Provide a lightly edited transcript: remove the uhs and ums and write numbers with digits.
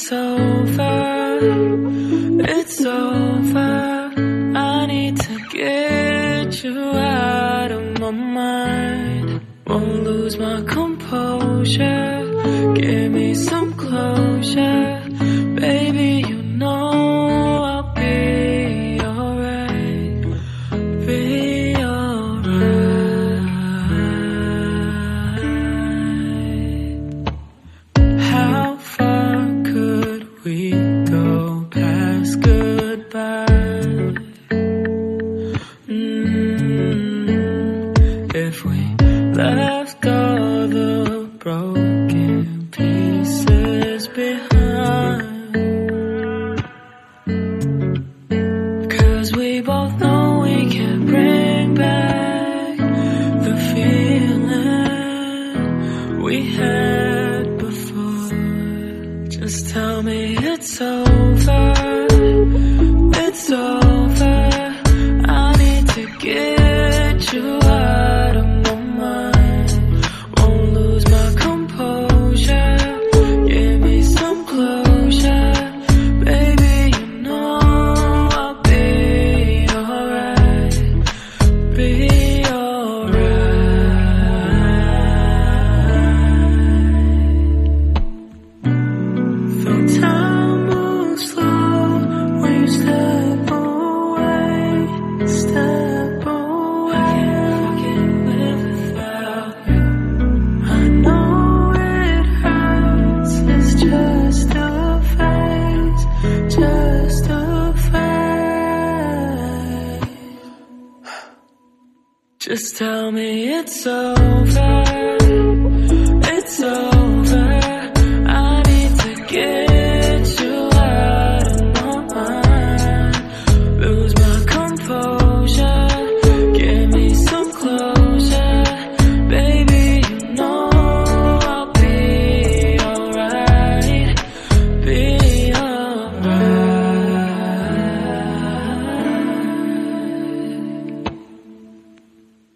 it's over, it's over. I need to get you out of my mind. Won't lose my composure. Give me some closure, baby. You know I'll be alright, be alright. How far could we go past goodbye? If we left all the broken pieces behind, 'cause we both know we can't bring back the feeling we had before. Just tell me it's over, it's over. I need to get you out of my mind. Won't lose my composure. Give me some closure, baby. You know I'll be alright, be alright. Though time moves slow when you step away, step away. I can't live without you. I know it hurts, it's just a phase, just a phase. Just tell me it's over,